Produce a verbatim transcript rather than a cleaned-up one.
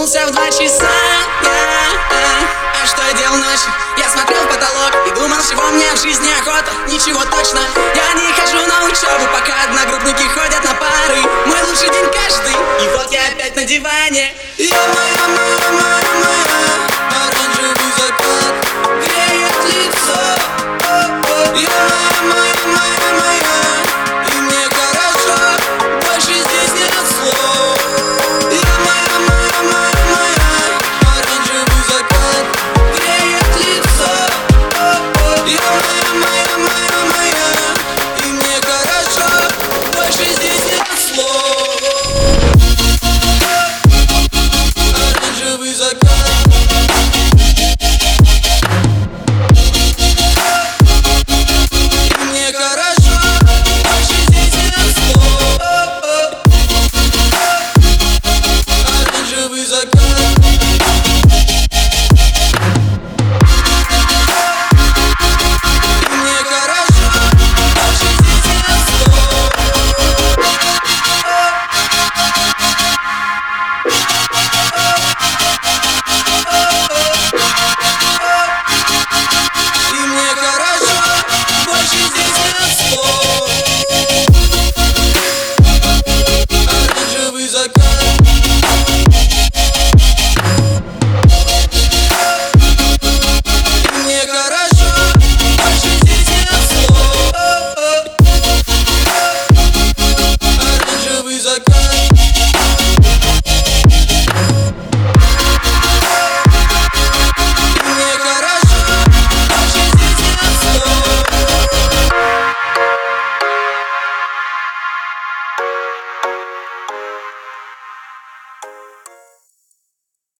Проснулся в два часа я, а, а что я делал ночью? Я смотрел в потолок и думал, чего мне в жизни охота. Ничего точно, я не хожу на учебу, пока одногруппники ходят на пары. Мой лучший день каждый, и вот я опять на диване. Ё-моё,